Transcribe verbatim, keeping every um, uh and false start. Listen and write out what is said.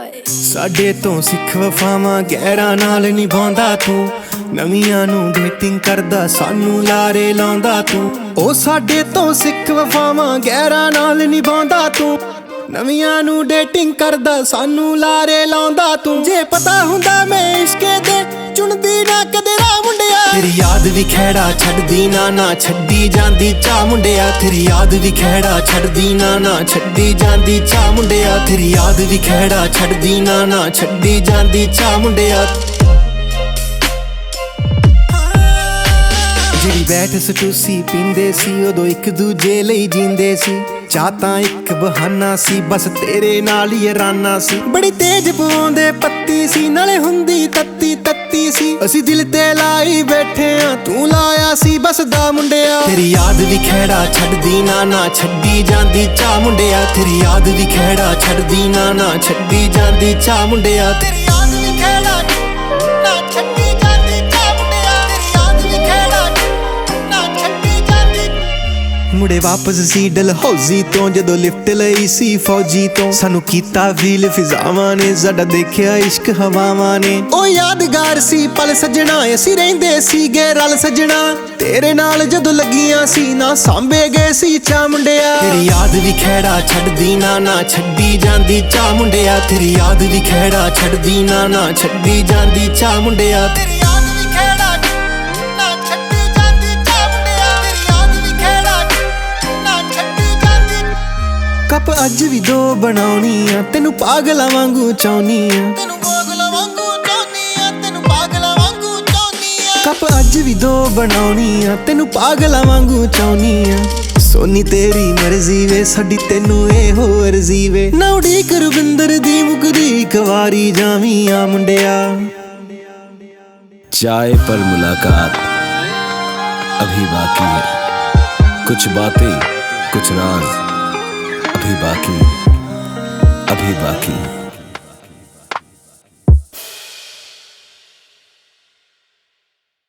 ਸਾਡੇ ਤੋਂ ਸਿੱਖ ਵਫਾਵਾਂ ਗਹਿਰਾਂ ਨਾਲ ਨਿਭਾਉਂਦਾ ਤੂੰ, ਨਵੀਆਂ ਨੂੰ ਡੇਟਿੰਗ ਕਰਦਾ ਸਾਨੂੰ ਲਾਰੇ ਲਾਉਂਦਾ ਤੂੰ। ਉਹ ਸਾਡੇ ਤੋਂ ਸਿੱਖ ਵਫਾਵਾਂ ਗਹਿਰਾਂ ਨਾਲ ਨਿਭਾਉਂਦਾ ਤੂੰ, ਨਵੀਆਂ ਨੂੰ ਡੇਟਿੰਗ ਕਰਦਾ ਸਾਨੂੰ ਲਾਰੇ ਲਾਉਂਦਾ ਤੂੰ। ਜੇ ਪਤਾ ਹੁੰਦਾ ਮੈਂ ਇਸ਼ਕੇ ਦੇ ਚੁਣਦੀ ਨਾ ਕਦੇ ਰਾਹ ਮੁੰਡਿਆ, ਤੇਰੀ ਯਾਦ ਵੀ ਖਹਿੜਾ ਛੱਡਦੀ ਨਾ ਨਾ ਛੱਡੀ ਜਾਂਦੀ ਚਾਹ ਮੁੰਡਿਆ। ਤੇਰੀ ਯਾਦ ਵੀ ਖਹਿੜਾ ਛੱਡਦੀ ਨਾ ਨਾ ਛੱਡੀ ਜਾਂਦੀ ਚਾਹ ਮੁੰਡਿਆ। ਤੇਰੀ ਯਾਦ ਵੀ ਖਹਿੜਾ ਛੱਡਦੀ ਨਾ ਨਾ ਛੱਡੀ ਜਾਂਦੀ ਚਾਹ ਮੁੰਡਿਆ। ਜਿਹੜੀ ਬੈਠ ਸਟੂਸੀ ਪੀਂਦੇ ਸੀ ਉਦੋਂ ਇੱਕ ਦੂਜੇ ਲਈ ਜੀਂਦੇ ਸੀ, ਚਾਹ ਤਾਂ ਇੱਕ ਬਹਾਨਾ ਸੀ ਬਸ ਤੇਰੇ ਨਾਲ ਹੀ ਯਾਰਾਨਾ ਸੀ। ਬੜੀ ਤੇਜ਼ ਪਵਾਉਂਦੇ ਪੱਤੀ ਸੀ ਨਾਲੇ ਹੁੰਦੀ ਤੱਤੀ ਤੱਤੀ ਸੀ, ਅਸੀਂ ਦਿਲ ਤੇ ਲਾਈ ਬੈਠੇ ਆ ਤੂੰ ਲਾਇਆ ਸੀ ਬਸ ਦਾ ਮੁੰਡਿਆ। ਤੇਰੀ ਯਾਦ ਵੀ ਖਹਿੜਾ ਛੱਡਦੀ ਨਾ ਨਾ ਛੱਡੀ ਜਾਂਦੀ ਚਾਹ ਮੁੰਡਿਆ। ਤੇਰੀ ਯਾਦ ਵੀ ਖਹਿੜਾ ਛੱਡਦੀ ਨਾ ਨਾ ਛੱਡੀ ਜਾਂਦੀ ਚਾਹ ਮੁੰਡਿਆ। ਤੇਰੀ ਯਾਦ ਵੀ ਖਹਿੜਾ ਨਾ ਛੱਡੀ ਜਾਂਦੀ ਚਾਹ ਮੁੰਡਿਆ। ਤੇਰੀ ਯਾਦ ਵੀ ਖਹਿੜਾ ਨਾ ਛੱਡੀ ਜਾਂਦੀ। ਮੁੜੇ ਵਾਪਸ ਸੀ ਡਲਹੌਜ਼ੀ ਤੋਂ ਜਦੋਂ ਲਿਫਟ ਲਈ ਸੀ ਫੌਜੀ ਤੋਂ, ਸਾਨੂੰ ਕੀਤਾ ਫੀਲ ਫਿਜ਼ਾਵਾਂ ਨੇ ਸਾਡਾ ਦੇਖਿਆ ਇਸ਼ਕ ਹਵਾਵਾਂ ਨੇ। ਉਹ ਯਾਦਗਾਰ ਸੀ ਪਲ ਸੱਜਣਾ ਅਸੀਂ ਰਹਿੰਦੇ ਸੀਗੇ ਰਲ ਸੱਜਣਾ, ਤੇਰੇ ਨਾਲ ਜਦੋਂ ਲੱਗੀਆਂ ਸੀ ਨਾ ਸਾਂਭੇ ਗਏ ਸੀ ਚਾਹ ਮੁੰਡਿਆ। ਤੇਰੀ ਯਾਦ ਵੀ ਖਹਿੜਾ ਛੱਡਦੀ ਨਾ ਨਾ ਛੱਡੀ ਜਾਂਦੀ ਚਾਹ ਮੁੰਡਿਆ। ਤੇਰੀ ਯਾਦ ਵੀ ਖਹਿੜਾ ਛੱਡਦੀ ਨਾ ਨਾ ਛੱਡੀ ਜਾਂਦੀ ਚਾਹ ਮੁੰਡਿਆ। ਤੇਰੀ ਯਾਦ ਵੀ ਖਹਿੜਾ ਨਾ ਛੱਡੀ ਜਾਂਦੀ ਚਾਹ ਮੁੰਡਿਆ। ਤੇਰੀ ਯਾਦ ਵੀ ਖਹਿੜਾ ਨਾ ਛੱਡੀ ਜਾਂਦੀ। ਕੱਪ ਅੱਜ ਵੀ ਦੋ ਬਣਾਉਣੀ ਆ ਤੈਨੂੰ ਪਾਗਲਾਂ ਵਾਂਗੂ ਚਾਹੁੰਨੀ ਆ, ਤੈਨੂੰ ਪਾਗਲਾਂ ਵਾਂਗੂ ਚਾਹੁੰਨੀ ਆ, ਤੈਨੂੰ ਪਾਗਲਾਂ ਵਾਂਗੂ ਚਾਹੁੰਨੀ ਆ। ਕੱਪ ਅੱਜ ਵੀ ਦੋ ਬਣਾਉਣੀ ਆ ਤੈਨੂੰ ਪਾਗਲਾਂ ਵਾਂਗੂ ਚਾਹੁੰਨੀ ਆ। ਸੋਨੀ ਤੇਰੀ ਮਰਜ਼ੀ ਵੇ ਸਾਡੀ ਤੈਨੂੰ ਇਹੋ ਅਰਜ਼ੀ ਵੇ, ਨਾ ਉਡੀਕ ਰਵਿੰਦਰ ਦੀ ਮੁਕਦੀ ਇੱਕ ਵਾਰੀ ਜਾਵੀਂ ਆ ਮੁੰਡਿਆ। चाय पर मुलाकात अभी बाकी है, कुछ बातें कुछ राज अभी बाकी, अभी बाकी।